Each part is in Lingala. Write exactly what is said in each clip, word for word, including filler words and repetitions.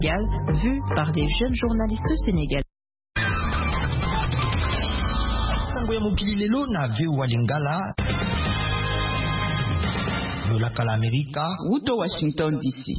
vu par des jeunes journalistes sénégalais. Sango ya mokili lelo na V O A Lingala lolakala Amerika Uto Washington D C.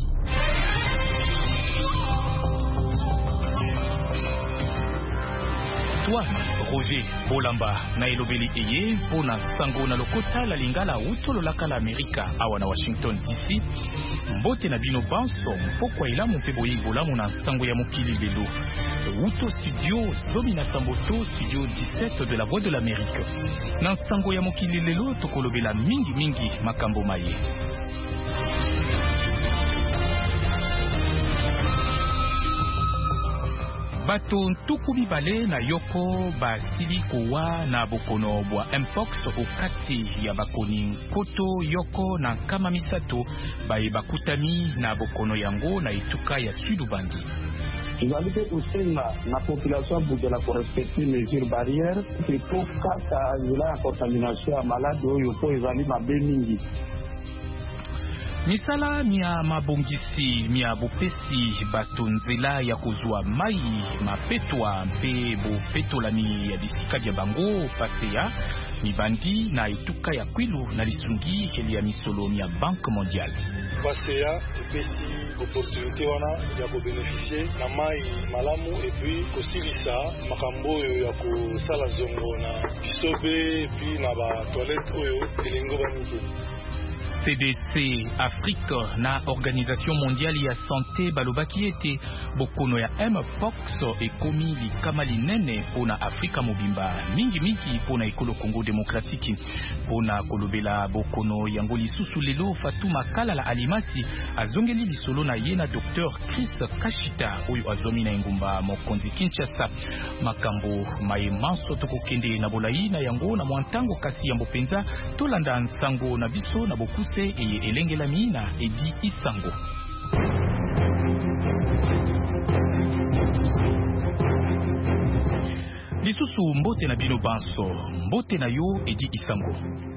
Toi, Roger Bolamba na elobeli eye pona sango na lokota la Lingala uto lolakala Amerika awa na Washington D C. Mbote na bino banso mpokwa ilamu mpe boyi bolamu na sango ya mokili lelo. Uto studio zomi na samboto studio dix-sept de la Voix de l'Amérique. Na sango ya mokili lelo tokolobela mingi mingi makambo maye. Bato ntuku mibale na yoko basili kowa na bokono bwa mpox okati ya bakoni nkoto yoko na nkama misato baye bakutami na bokono yango na etuka ya Sud-Ubangi. Tuzalite kusenga na population bugela ko respecter mesures barrières pour kata zila ya contamination ya malade oyo po ezali mabe mingi. Misala mia mabongisi mia bopesi bato nzela ya kozwa mai mapetwa mpe bopetolani ya bisika bya bango paseya mibandi na etuka ya Kwilu na lisungi heli ya misolo mia Banque Mondiale. Paseya epesi opportunité wana ya kobeneficie na mai malamu epi kosilisa makambo oyo ya kosala zongo na bisobe epi na ba toilette oyo elengo banike. C D C Afrique na Organisation Mondiale ya Santé balobaki ete bokono ya mpox ekomi likama linene pona Afrika mobimba mingi mingi pona ekolo Congo Démocratique. Pona kolobela bokono yango lisusu lelo Fatuma Kalala Alimasi azongeli lisolo na ye na Docteur Chris Kashita oyo azomi na engumba mokonzi Kinshasa. Makambo maye manso tokokende na bolai na yango na mwantango kasi ya mbopenza tolanda nsango na biso na boku eye elengela mina Edi Isango. Lisusu mbote na bino banso mbote na yo Edi Isango.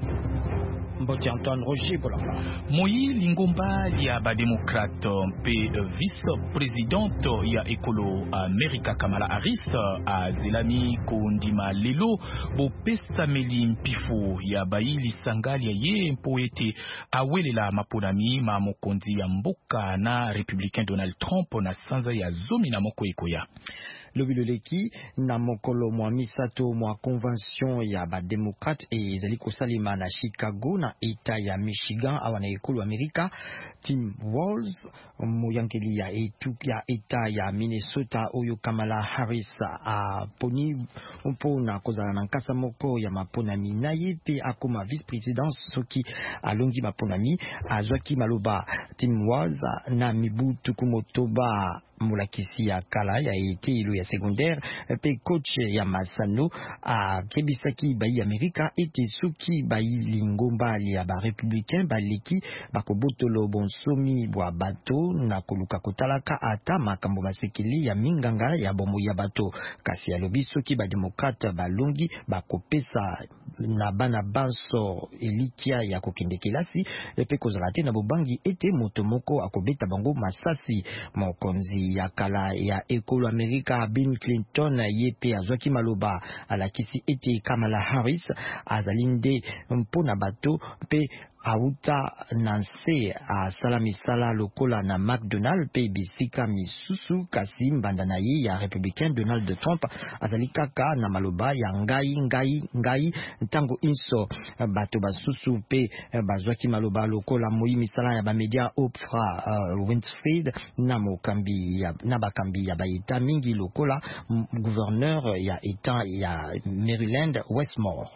Mbote Antoine Roger Bolamba. Moyi lingomba ya ba démocrate mpe vice-présidente ya ekolo Amerika Kamala Harris a zelami kondima lelo bopesa meli mpifu ya baili sangali ya ye mpo ete awelela maponami ma mokonzi ya mboka na républicain Donald Trump na sanza ya zomi na moko ekoya. Lobiloleki na mokolo mwa misato mwa convention ya ba démocrate e ezali kosalema na Chicago na eta ya Michigan awa na ekolo Amerika. Tim Walz moyankeli ya etu ya eta ya Minnesota oyo Kamala Harris a poni mpo na kozala na nkasa moko ya maponami na ye pe akoma vice-présidence soki alongi maponami azwaki maloba. Tim Walz na mibu tukumotoba mulakisi ya kala ya ete ilo ya secondaire pe coach ya Masano a kebisaki bayi Amerika ete suki bayi lingomba ya ba républicain baleki bakobotolo bonsomi bwa bato na koluka kotalaka ata makambo masekeli ya minganga ya bomo ya bato kasi alobi soki ba démocrate balongi bakopesa na bana banso elikia ya kokende kelasi pe kozala te na bobangi ete moto moko akobeta bango masasi. Mokonzi ya kala ya ekolo Amerika Bill Clinton yepe azwaki maloba alakisi ete Kamala Harris azalinde mpona bato pe auta nanse a salamisala lokola na McDonald pe bisika misusu kasi mbanda na ye ya républicain Donald Trump azali kaka na maloba ya ngai ngai ngai ntango inso bato basusu pe bazwaki maloba lokola moyi misala ya bamedia Oprah uh, Winfrey na mokambi ya na bakambi ya baeta mingi lokola gouverneur ya eta ya Maryland Westmore.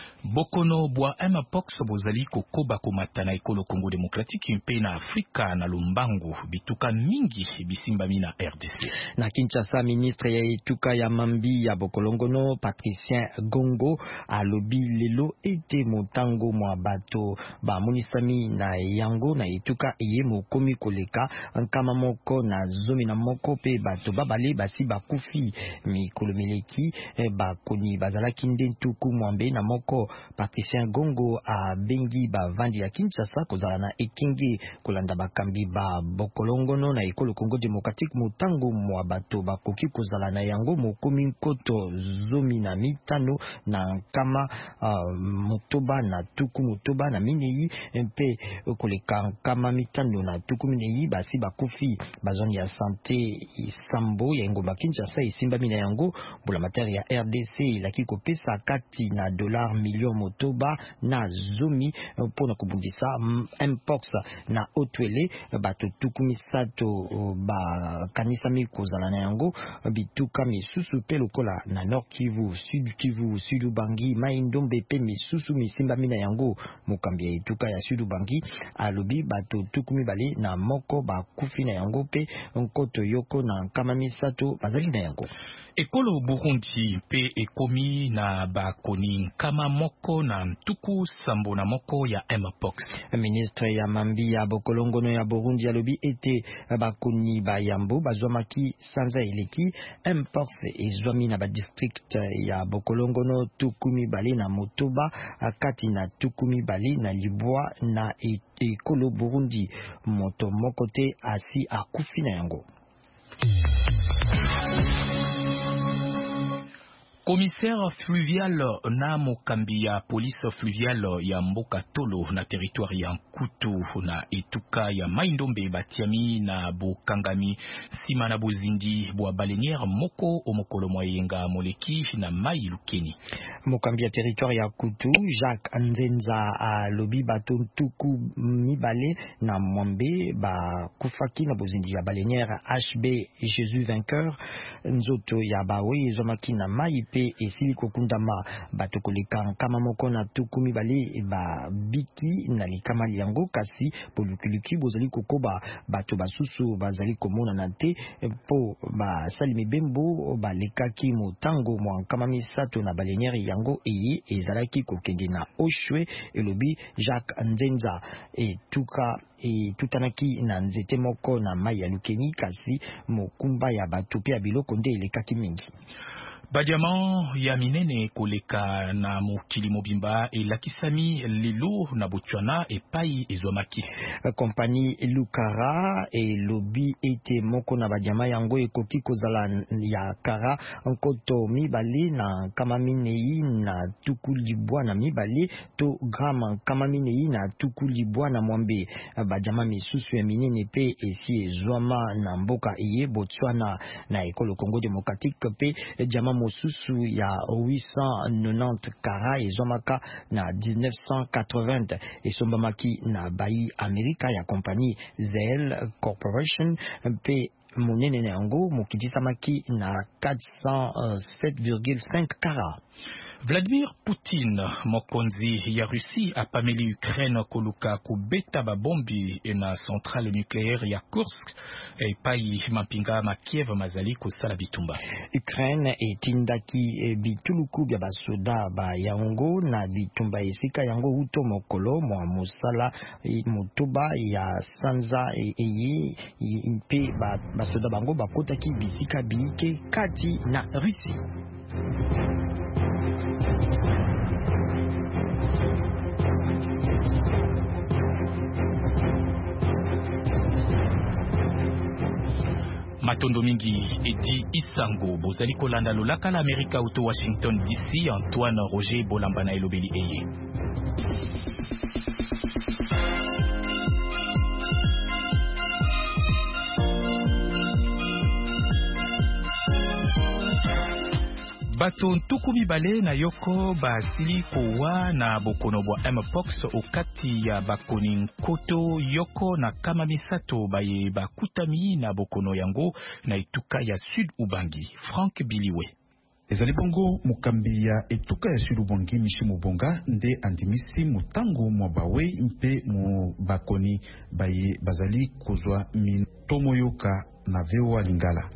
Bokono bwa mpox bozali kokoba komata na ekolo Congo Démocratique mpe na Afrika na lombangu bituka mingi bisimbami na R D C. Na Kinshasa, ministre ya etuka ya mambi ya bokolongono Patricien Gongo alobi lelo ete motango mwa bato ba munisami na yango na etuka eye mokomi koleka nkama moko na zomi na moko pe bato babale basi bakufi mikolo meleki bakoni bazalaki nde ntuku mwambe na moko Patricien Gongo a bengi ba vandi ya Kinshasa kozala na ekingi kolanda bakambi ba bokolongono na ekolo Congo Démocratique mutango mwa bato bakoki kozala na yango mokomi nkoto zomi na mitano na kama uh, motoba na tuku motoba na minei mpe koleka kama mitano na tuku minei basi bakufi bazoni ya santé Sambo ya ngomba Kinshasa isimba mina yango bula materi ya R D C laki kopesa kati na dollar million motoba na zomi pona kubundisa mpox na otwele bato tuku misato ba kanisa mikozala na yango bituka misusu pe lokola na Nord Kivu, Sud Kivu, Sud Ubangi, Mai-Ndombe pe misusu misimba mina yango mokambi ya etuka ya Sud Ubangi alobi bato tuku mibale na moko bakufi na yango pe nkoto yoko na nkama misato bazali na yango. Ekolo Burundi pe ekomi na bakoni kama moko na ntuku sambo na moko ya mpox. Ministre ya mambi ya bokolongono ya Burundi alobi ete bakoni ba yambo bazwamaki sanza eleki mpox ezwami na ba district ya bokolongono tukumi bali na motoba kati na tukumi bali na libwa na ekolo Burundi moto mokote asi akufi na yango. Commissaire fluvial na mokambi ya police fluvial ya mboka tolo na territoire ya Nkutu na etuka ya Mai-Ndombe batiami na bokangami sima na bozindi bwa balenière moko omokolo moyenga moleki na Mai Lukeni. Mokambi ya territoire ya Kutu Jacques Nzenza a lobi bato ntuku mibale na mwambe ba kufaki na bozindi ya balenière H B Jésus vainqueur nzoto ya bawe zomaki na Mai pe esili kokundama bato koleka kama moko na tuku mibale ba biki na likama yango kasi polukuluki bozali kokoba bato basusu bazali komona na te po ba salimi bembo ba lekaki motango mwa kama misato na balenière yango eye ezalaki kokende na Oshwe elobi Jacques Nzenza etuka e tutanaki na nzete moko na Mai ya Lukeni kasi mokumba ya bato pe ya biloko nde elekaki mingi. Badiamant ya minene koleka na mokili mobimba elakisami lelo na Botswana epai ezwamaki. Kompani Lukara e lobi ete moko na badiama yango ekoki kozala ya kara nkoto mibale na kama minei na tuku libwa na mibale to grama kama minei na tuku libwa na mwambe. Badiama misusu ya minene pe esi ezwama na mboka iye Botswana na ekolo Congo Démocratique pe diama mosusu ya huit cent quatre-vingt-dix kara ezomaka na mille neuf cent quatre-vingts esombamaki na bayi Amerika ya kompani Zell Corporation pe monene na yango mokidisamaki na quatre cent sept virgule cinq kara. Vladimir Poutine, mokonzi ya Russie, apameli Ukraine koluka kubeta babombi na centrale nucléaire ya Kursk epai mapinga ma Kiev mazali kosala bitumba. Ukraine etindaki bituluku bya basoda ba yango na bitumba esika yango uto mokolo mwa mosala motoba ya sanza eye mpe basoda bango bakotaki bisika biike kati na Russie. Matondo mingi edi isango bozali kolanda lolaka la Amerika auto Washington D C. Antoine Roger Bolambana elobeli eye. Bato ntuku mibale na yoko basili kowa na bokono bwa mpox okati ya bakoni nkoto yoko na kama misato baye bakutami na bokono yango na etuka ya Sud Ubangi. Frank Biliwe. Ezali bongo mukambi ya etuka ya Sud Ubangi Mishi Mubonga nde andimisi mutango mwa bawe mpe mu bakoni baye bazali kozwa mintomo yoka na vewa lingala.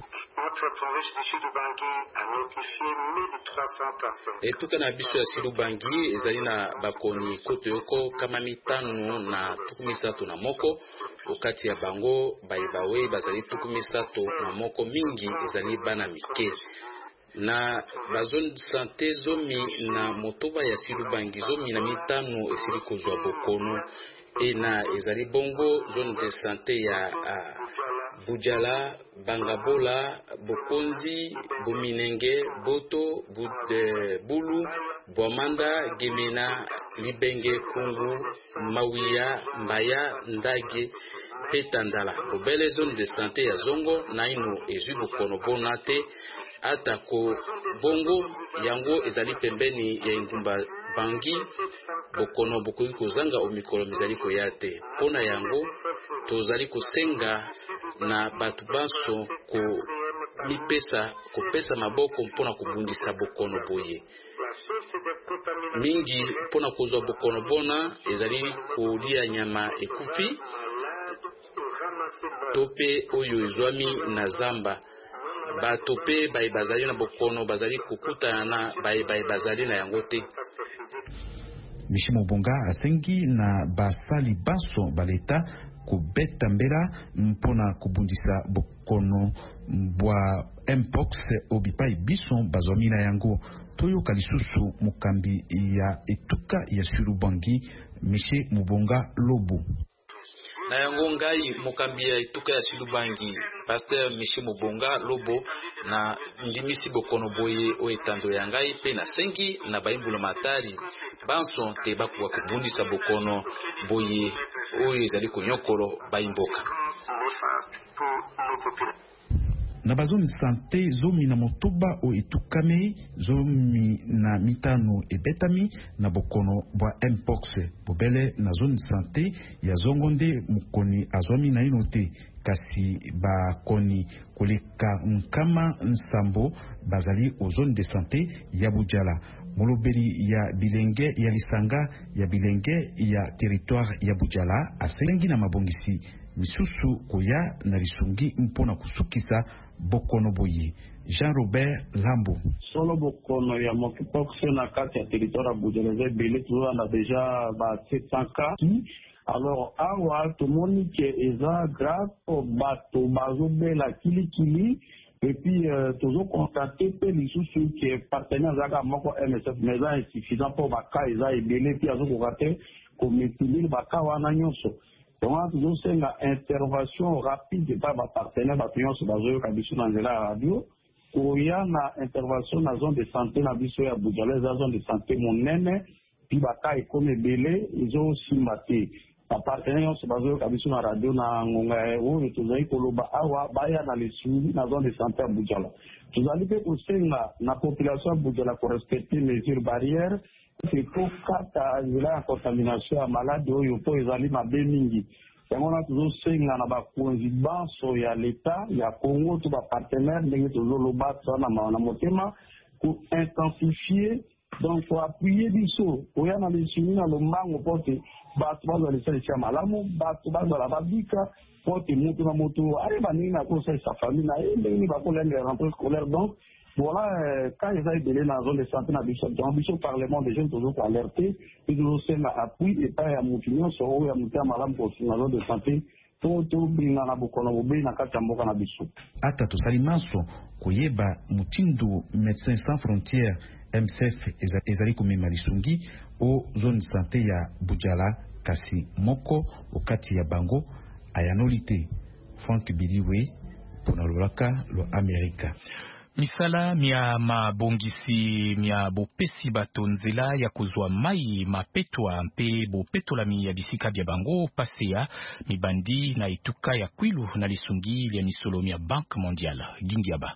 Etuka na biso ya Sud Ubangi ezali na bakoni koto yoko kama mitano na tuku misato na moko okati ya bango baye bawe bazali tuku misato na moko mingi ezali bana mike. na ba zone de santé zomi na motoba ya Silubangi zomi na mitano esili kozwa bokono e na ezali bongo zone de santé ya uh, Bujala, Bangabola, Bokonzi, Bominenge, Boto, Bude, Bulu, Boamanda, Gemena, Libenge, Kungu, Mawia, Mbaya, Ndage, Petandala. Bobele zone de santé ya Zongo, Naino, Ezu Bokono Bonate, Atako, Bongo, Yango, Ezali Pembeni, ya Ingumba Bangi, Bokono, Bokoyi Kozanga, Omikolo Mizali Koyate. Pona Yango, tozali kosenga na batu baso ko mipesa ko pesa maboko mpona kubundisa bokono boye mingi mpona kozwa bokono bona ezali kolia nyama ekufi tope oyo ezwami na zamba batope bayi bazali na bokono bazali kukutana na bayi bayi bazali na yango te. Michel Mobonga asengi na basali baso baleta kubeta mbela mpona kubundisa bokono bwa mpox obipai biso bazomina yango toyo kalisusu mukambi ya etuka ya Silubangi Michel Mobonga Lobo. Na yango ngai mukambi ya etuka ya Silubangi Pasteur Michel Mobonga Lobo na ndimisi bokono boye o etando ya ngai pe na sengi na baimbula matari banso te bakuwa kubundisa bokono boye oyo ezali konyokolo baimboka. Na bazone santé zomi na motoba o etukame zomi na mitano ebetami na bokono bwa mpox bobele na zone santé ya Zongonde mukoni azomi na inote kasi bakoni koleka nkama nsambo bazali o zone de santé ya Bujala molobeli ya bilenge ya Lisanga ya bilenge ya territoire ya Bujala asengi na mabongisi misusu koya na lisungi mpona kusukisa bokono boye. Jean-Robert Lambo. Solo bokono ya monkeypox na kati ya territoire ya Bujala bele toujours on a déjà ba sept cents cas. Alors awa tout monde qui est grave bato bazobela kili kili et puis euh, toujours constater que les sous qui est partenaire zaka moko M S F mais ça insuffisant pour baka eza ebele puis azo kokate ko maintenir baka wana nyonso. Donc toujours c'est une intervention rapide par ma partenaire bato bazo kabiso na nzela ya radio koya na intervention na zone de santé na biso ya Bujala za zone de santé monene puis baka ekomi ebele izo simbate partenaire se bazo kabiso na radio na ngonga o tozali koloba awa baya na lesuni na zone de santé ya Bujala tozali pe kosenga na population ya Bujala ko respecter mesures barrières c'est pour kata nzela ya contamination ya malade oyo po ezali mabe mingi yango na tozosenga na bakonzi banso ya leta ya Congo to ba partenaire ndenge tozoloba na na motema pour intensifier donc pour appuyer biso oya na lesuni na lombango pote bato bazalisa esi ya malamu bato bazala babika pote mutu na mutu ayeba nini akosalisa famille na ye ndenge nini bakolendela rentrée scolaire. Donc voilà, quand ils ont donné la zone de santé na biso donc biso parlement des jeunes toujours alerté et toujours c'est na appui et pas ya mutunyo so oya mutia malamu ko na zone de santé to to binga na bokono bobe na kati ya mboka na biso ata tosali maso koyeba mutindu Médecins Sans Frontières M S F ezali komema lisungi o zone de santé ya Bujala kasi moko okati ya bango ayanolite Frank Biliwe pona lolaka lo Amerika. Misala mia mabongisi mia bopesi bato nzela ya kozwa mai mapetwa mpe bopetolami ya bisika bya bango pasea mibandi na etuka ya Kwilu na lisungi ya misolo mia Banque Mondiale Gingiaba.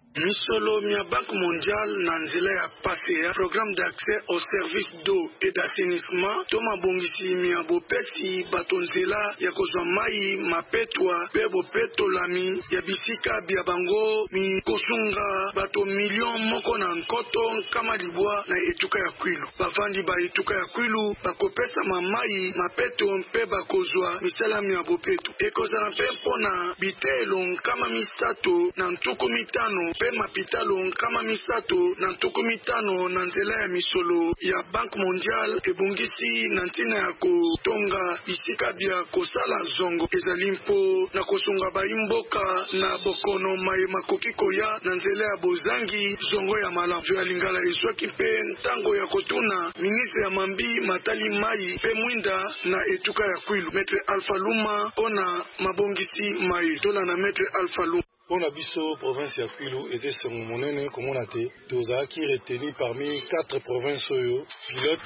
Misolo mia Banque Mondiale na nzela ya pasea programme d'accès aux services d'eau et d'assainissement toma bongisi mia bopesi bato nzela ya kozwa mai mapetwa pe bopetolami ya bisika bya bango mi kosunga bato million moko na nkoto kama libwa na etuka ya Kwilu bavandi ba etuka ya Kwilu bakopesa mamai mapeto mpe bakozwa misala mia bopeto ekozala mpe mpona bitelo kama misato na ntuku mitano pe mapitalo nkama misato na ntoko mitano na nzela ya misolo ya Banque Mondiale ebongisi na ntina ya kotonga bisika bya kosala zongo ezali mpo na kosunga baimboka na bokono mai makoki koya na nzela ya bozangi zongo ya malamu ya lingala ezwaki mpe ntango ya kotuna ministre ya mambi matali mai pe mwinda na etuka ya Kwilu Maître Alpha Luma pona mabongisi mai tola na Maître Alpha Luma. On a biso province ya Kwilu était son monene comme on a été tozaki retenu parmi quatre provinces oyo pilote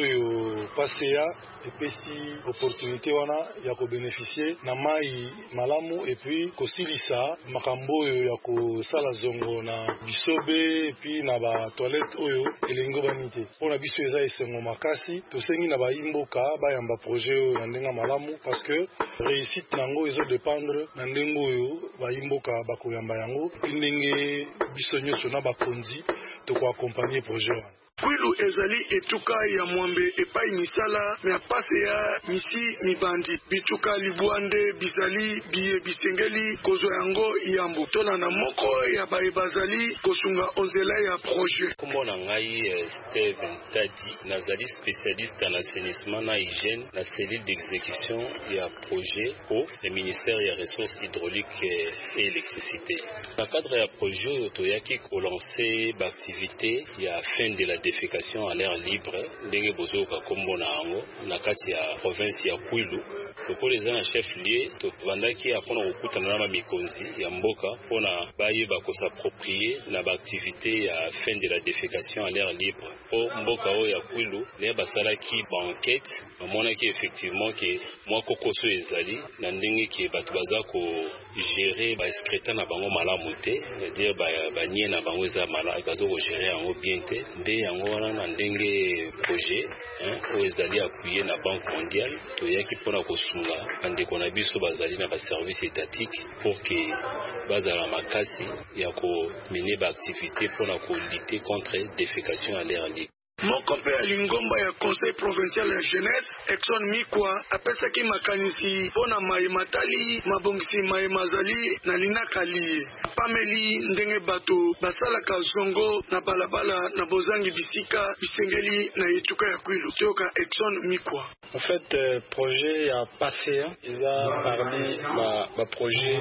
oyo passeya et puis si opportunité wana ya ko bénéficier na mai malamu et puis kosilisa makambo oyo ya ko sala zongo na bisobe et puis na ba toilette oyo elengo banité on a biso eza esengo makasi tosengi na ba imboka ba yamba projet oyo na ndenga malamu parce que réussite nango ezo dépendre na ndengo oyo ba imboka bakoyamba yango ndenge biso nyonso na bakonzi to ko accompagner projet wana. Kwilu ezali etuka ya mwambe epai misala me apase ya misi mibandi bituka libwande bizali biye bisengeli kozwa yango yambu tola na moko ya bae bazali kosunga onzela ya projet. Komona ngai Steven Tadi nazali spécialiste en assainissement na hygiène na cellule d'exécution ya projet au le ministère ya ressources hydrauliques et électricité. Dans le cadre ya projet toyaki ko lancer l'activité ya fin de la défécation à l'air libre ndenge bozoka kombo na yango na kati ya province ya Kwilu lokolo eza na chef lieu to bandaki apona kokutana na mikonzi ya mboka pona bayeba ko s'approprier na activité ya fin de la défécation à l'air libre po mboka oyo ya Kwilu ne basalaki ba enquête bamonaki effectivement que mwa kokoso ezali na ndenge ke bato baza ko gérer ba excréta na bango malamu te c'est-à-dire ba banye na bango eza malamu bazo ko gérer yango bien te nde yango wana na ndenge projet oyo ezali appuyé na Banque Mondiale toyaki mpona kosunga bandeko na biso bazali na baservice étatique pour que bazala makasi ya komene baactivité mpona kolite contre défécation à l'air libre. Moko pe ya lingomba ya conseil provincial ya jeunesse Exxon Mikwa apesaki makanisi mpona mai matali mabongisi mai mazali na linakali pameli ndenge bato basalaka zongo na balabala na bozangi bisika bisengeli na etuka ya Kwilu toka Exxon Mikwa. En fait, euh, projet ya passé il a parmi ba, ba projet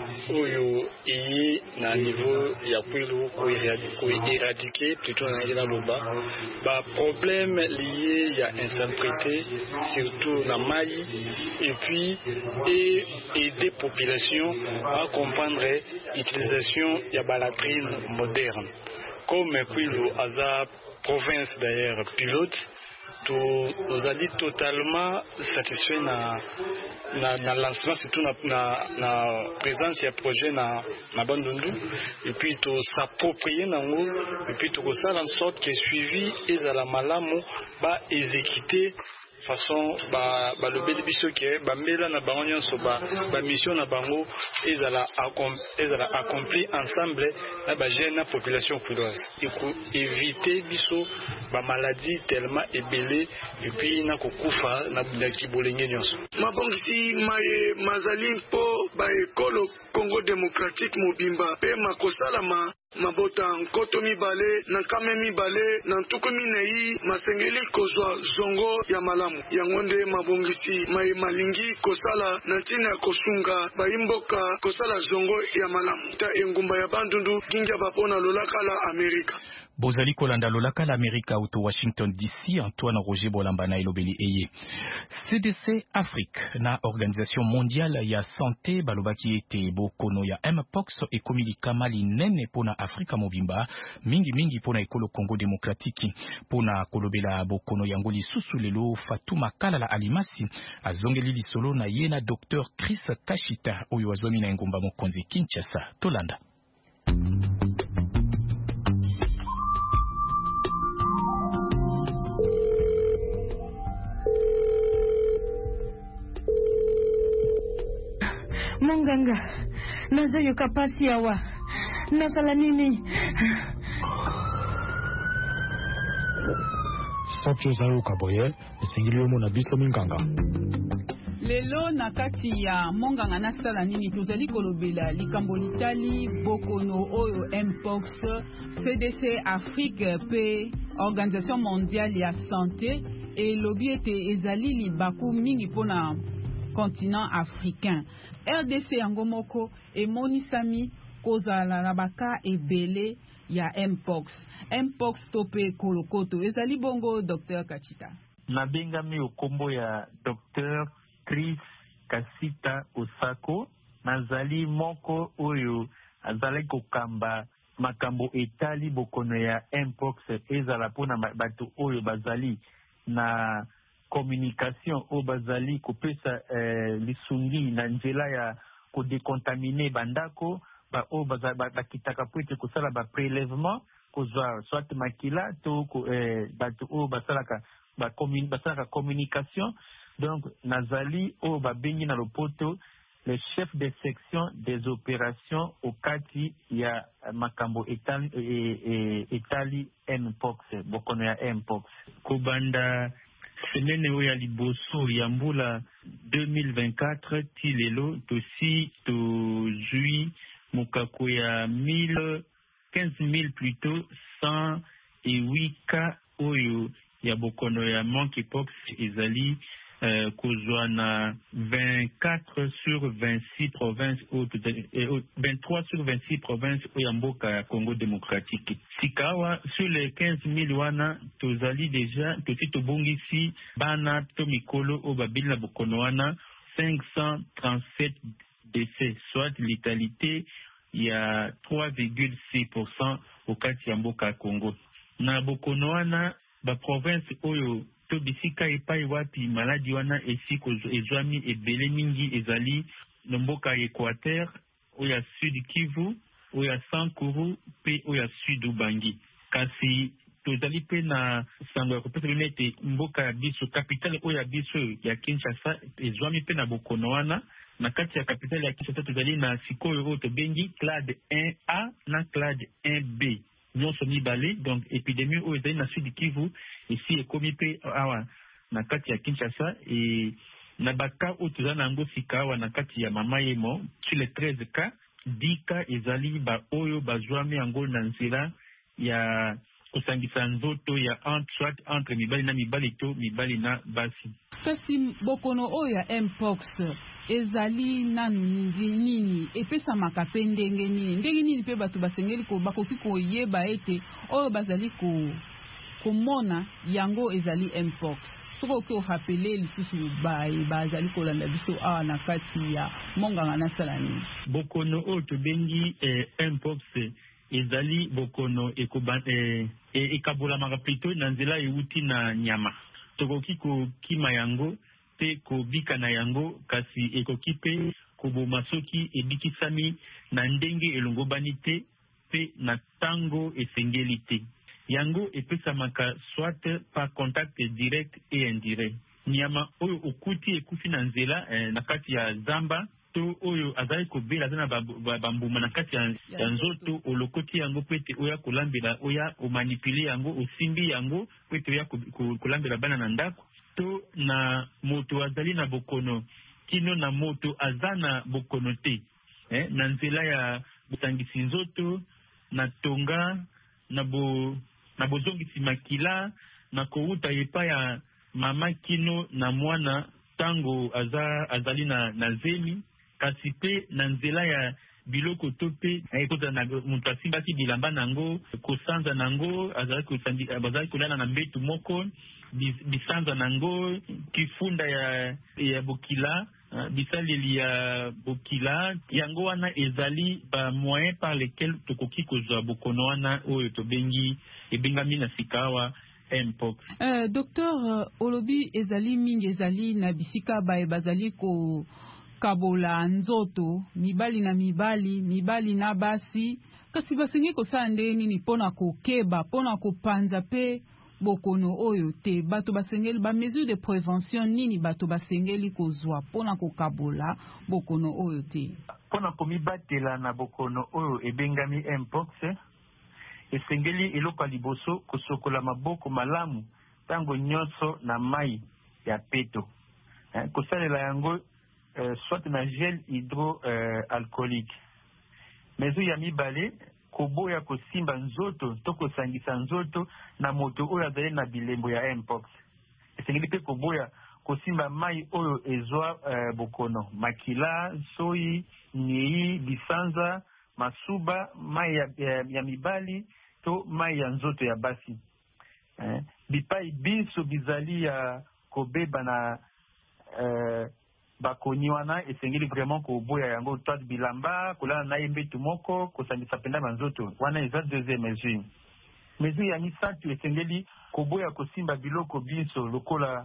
oyo yi na niveau ya Kwilu ko éradiquer plutôt na ila loba ba problème lié à insécurité surtout na mai et puis et aider population à comprendre l'utilisation ya ba latrine moderne comme Kwilu aza province d'ailleurs pilote. Nous allons totalement satisfaits na na na lancement surtout na na, na présence ya projet na na Bandundu et puis to s'approprier nango et puis to faire en sorte que suivi et à la malamu ba exécuter façon ba ba le biso ke ba mbela na bango nyonso ba ba mission na bango ezala ezala accompli ensemble na ba jeune population kwiloise et pour éviter biso ba maladie tellement ebele et puis na kokufa na bulaki bolenge nyonso mabongisi maye mazali mpo ba ekolo Congo démocratique mobimba pe makosalama mabota nkoto mibale na kame mibale na ntuku minei masengeli kozwa zongo ya malamu yango nde mabongisi mai malingi kosala na ntina ya kosunga baimboka kosala zongo ya malamu ta engumba ya Bandundu kingia bapona lolakala Amerika. Bozali kolanda lolakala Amerika auto Washington D C Antoine Roger Bolamba na elobeli eye. C D C Afrique na Organisation mondiale ya santé balobaki ete bokono ya Mpox ekomili kamali nene pona Afrika mobimba mingi mingi pona ekolo Congo démocratique pona kolobela bokono yango lisusu lelo Fatuma Kalala Alimasi azongeli lisolo na ye na Docteur Chris Kashita oyo azwami na ngomba mokonzi Kinshasa tolanda. Monganga, nazo yoka pasi awa. Nasala nini? Sacho zayo kaboye, esingili yomo na biso minganga. lelo na kati ya monganga nasala nini tozali kolobela likambo litali bokono oyo mpox C D C Afrique pe Organisation mondiale ya santé elobi ete ezali libaku mingi mpona continent africain. R D C yango moko emonisami kozala na baka ebele ya mpox. Mpox to pe kolokoto ezali bongo Docteur Kachita. Nabengami okombo ya Docteur Chris Kasita Osako, nazali moko oyo azali kokamba makambo etali bokono ya mpox ezala pona bato oyo bazali na communication o bazali kopesa eh, lisungi na nzela ya kodekontamine bandako ba o bazali bakitaka po ete kosala ba prélèvement kozwa soit makila to eh, bato o basalaka ba basalaka communication. Donc nazali o babengi na lopoto le chef de section des opérations au kati ya makambo etali, e, e, etali mpox bokono ya mpox kobanda semaine oyo ya liboso ya mbula deux mille vingt-quatre ti lelo tosi tozwi mokako ya mille quinze mille plutôt cent et huit cas oyo ya bokono ya monkeypox ezali Uh, kozwa na vingt-quatre sur vingt-six provinces ou vingt-trois sur vingt-six provinces oya mboka ya Congo démocratique. Sikawa sur les quinze mille wana tozali déjà tosi tobongisi bana to mikolo o babili na bokono wana cinq cent trente-sept décès, soit létalité ya trois virgule six pour cent au kati ya mboka ya Congo. Na bokono wana ba province oyo to bisika epai wapi maladi wana esiko ezwami ebele mingi ezali nomboka Équateur oya Sud Kivu oya Sankuru pe oya Sud Ubangi. Kasi tozali pe na sango ya kopesa binete mboka ya biso capitale oya biso ya Kinshasa ezwami pe na bokono wana. Na kati ya capitale ya Kinshasa tozali na sikoyo oyo tobengi clade un A na clade un B. Nyonso mibale, donc épidémie oyo ezali na Sud Kivu ici ekomi pe awa na kati ya Kinshasa et na baka oyo tozali na yango sika awa na kati ya Mama Yemo sur les treize cas dix cas ezali ba oyo bazwami yango na nzela ya kosangisa nzoto ya entre soit entre mibali na mibali to mibali na basi. Kasi bokono oyo ya mpox ezali nanu nini epesa makape ndenge nini ndenge nini pe bato basengeli ko bakoki koyeba ete oyo bazali ko komona yango ezali mpox. Soko ko rappeler lisusu bae bazali kolanda biso awa na kati ya monganga nasala nini. Bokono oyo tobengi eh, mpox ezali bokono ekoban eh, ekabolamaka plutôt na nzela euti na nyama. Tokoki kokima yango pe kobika na yango kasi ekoki pe koboma soki ebikisami na ndenge elongobani te pe na tango esengeli te. Yango epesamaka soit par contact direct et indirect. Nyama oyo okuti ekufi na nzela eh, na kati ya zamba to oyo azali kobela azana bambuma na kati ya, ya nzoto olokoti yango pete oya kolambela oya omanipule yango osimbi yango pete oya kolambela bana na ndako to na moto azali na bokono kino na moto azana bokono te eh, na nzela ya bosangisi nzoto na tonga na bo na bozongisi makila na kouta epa ya mama kino na mwana tango aza azali na, na zemi kasi pe na nzela ya biloko to pe ekota na moto asimbaki bilamba nango kosanza nango azali kolala na mbetu moko bisanza nango kifunda ya, ya bokila bisaleli ya bokila yango wana ezali ba moyen par lesquels tokoki kozwa bokono wana oyo tobengi ebengami na sikawa mpox. Uh, Docteur uh, olobi ezali mingi ezali na bisika bae bazali ko kabola nzoto mibali na mibali mibali na basi kasi basengi kosala nde nini pona kokeba pona kopanza pe bokono oyo te bato basengeli ba mesure de prévention nini bato basengeli kozwa pona kokabola bokono oyo te pona komibatela na bokono oyo ebengami mpox esengeli eloko liboso kosokola maboko malamu tango nyonso na mai ya peto hein, kosalela yango euh, soit na gel hydroalcoolique. Mais oyo ya mibale koboya kosimba nzoto to kosangisa nzoto na moto oyo azali na bilembo ya mpox. Esengeli mpe koboya kosimba mai oyo ezwa uh, bokono, makila, soyi, nyei, bisanza, masuba, mai ya, ya, ya mibali to mai ya nzoto ya basi. Eh, bipai biso bizali ya kobeba na uh, bakoni wana esengeli vraiment koboya yango toit bilamba kolala na ye mbetu moko kosangisa penda banzoto wana eza deuxième mesure. Mesure ya misato esengeli koboya kosimba biloko biso lokola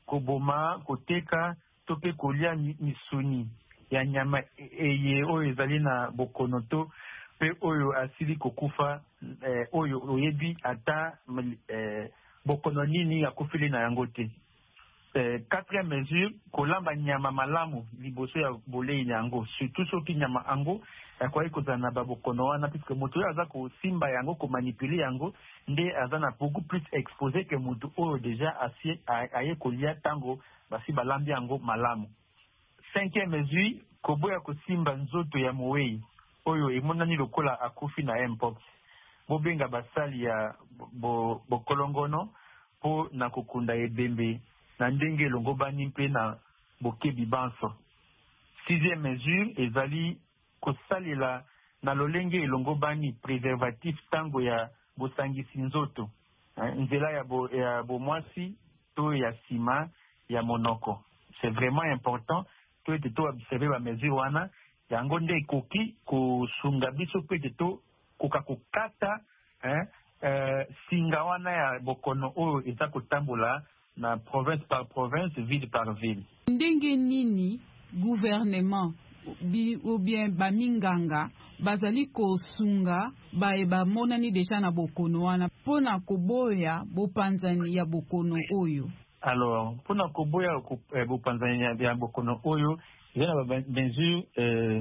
koboma koteka to pe kolia misuni ya nyama eye oyo ezali na bokono to pe oyo asili kokufa eh, oyo oyebi ata eh, bokono nini akufili na yango te. Euh, quatrième mesure, kolamba nyama malamu liboso ya bolei yango, surtout soki nyama ango akwai kozana babokono wana, puisque moto aza ko simba yango ko manipuler yango nde azana beaucoup plus exposé que moto oyo déjà asie aye kolia tango basi balambi yango malamu. Cinquième mesure, koboya kosimba nzoto ya moei oyo emonani lokola akufi na mpox. Bobenga basali ya bo, bokolongono po na kokunda ebembe na ndenge elongo bani mpe na bokebi banso. Sixième mesure ezali kosalela na lolenge elongo bani préservatif tango ya bosangisi nzoto, nzela ya bo, ya bomwasi to ya sima ya monoko. C'est vraiment important to ete to observer ba mesure wana yango nde ekoki kosunga biso pe ete to koka kokata hein, euh, singa wana ya bokono oyo eza kotambola na province par province, ville par ville. Ndenge nini gouvernement bi, ou bien baminganga bazali kosunga bae bamonani deja na bokono wana pona koboya bopanzani ya bokono oyo? Alors, pona koboya bopanzani ya bokono oyo, il y a ba mesure euh,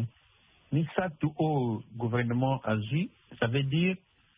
misatu au gouvernement azui, ça veut dire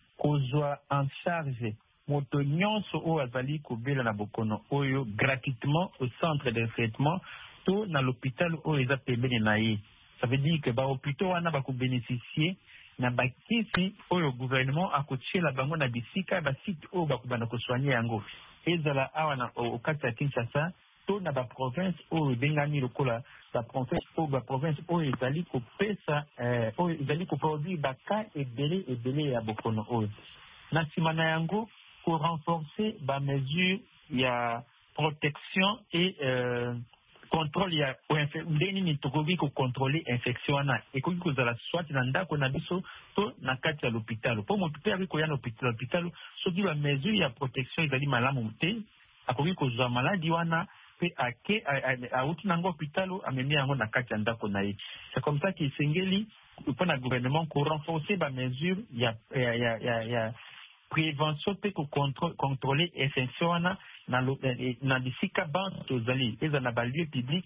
kozwa en charge moto nyonso o azali kobela na bokono oyo gratuitement au centre de traitement to na l'hôpital oyo eza pembeni na ye. Ça veut dire que ba hôpital wana ba ko bénéficier na bakisi oyo gouvernement akotiela bango na bisika ba site oyo ba kubana ko soigner yango. Ezala awa na okati ya Kinshasa to na ba province oyo bengani lokola ba province oyo ba province oyo ezali kopesa eh, oyo ezali ko produire ba cas ebele ebele ya bokono oyo. Na simana yango pour renforcer la mesure il y a protection et euh, contrôle il y a ndeni ni tokobi ko contrôler infection na et ko ko zala soit na ndako na biso to na kati ya l'hôpital pour mo pe ko ya l'hôpital l'hôpital so di la mesure il y a protection ezali malamu te akoki ko za maladie wana pe ake a uti na hôpital amemi yango na kati ya ndako na ye. C'est comme ça qu'il sengeli pour le gouvernement ko renforcer la mesure il y a il y a il y a, y a prévention pe ko contrôler infection na na na bisika bantu zali eza na balieu public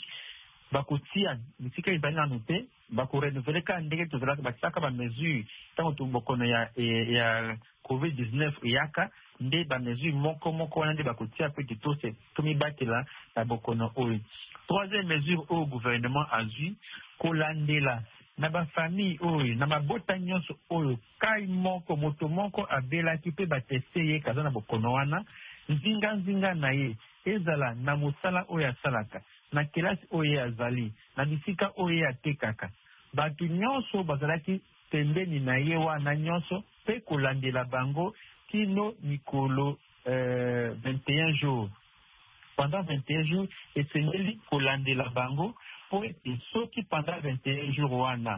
bakotia bisika ezali na note bako renouveler ka ndenge to zala basaka ba mesure tango to bokono ya ya covid dix-neuf yaka nde ba mesure moko moko wana nde bakotia pe to se to mi batela na bokono oyo. Troisième mesure au gouvernement azui kolandela na ba famille oyo na mabota nyonso oyo kai moko moto moko abela ki pe bateste ye kaza na bokono wana nzinga nzinga na ye ezala na mosala oyo asalaka na kelasi oyo azali na bisika oyo atekaka bato nyonso bazalaki pembeni na ye wana nyonso pe kolandela bango kino mikolo euh, vingt et un jours. Pendant vingt et un jours esengeli kolandela bango po ete soki pendant vingt et un jours wana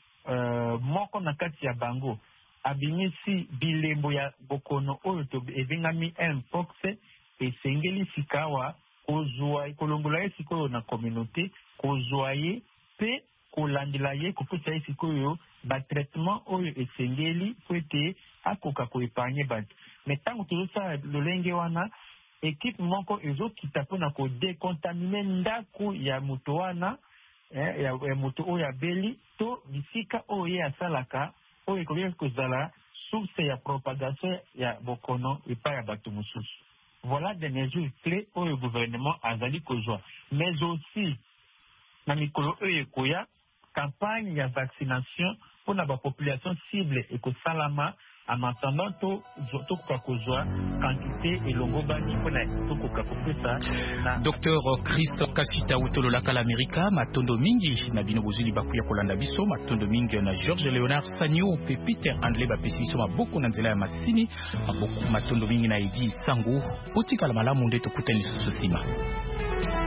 uh, moko na kati ya bango abimisi bilembo ya bokono oyo to evengami mpox esengeli sikawa kozwa kolongola ye sikoyo na communauté kozwa ye pe kolandela ye kopesa ye sikoyo batraitement oyo esengeli po ete akoka koepanye bato. Mais ntango tozosala lolenge wana équipe moko ezokita mpona kodecontamine ndako ya moto wana eh, ya, ya moto oyo abeli to bisika oyo ye asalaka oyo ekoki kozala source ya propagation ya bokono epai ya bato mosusu. voilà des mesures clés où le gouvernement azali kozwa. Mais aussi, na mikolo ekoya, campagne ya vaccination pour la population cible et que salama en attendant tout tout kozwa quantité et longobani pour la tout kokapopesa. Docteur Chris Kasita Utolola Kala America matondo mingi na bino bozuli bakuya kolanda biso matondo mingi na George Leonard Sanyo pe Peter Andle ba pesiso maboko na nzela ya masini maboko matondo mingi na Edi Sango otika la malamu ndeto kutani susima.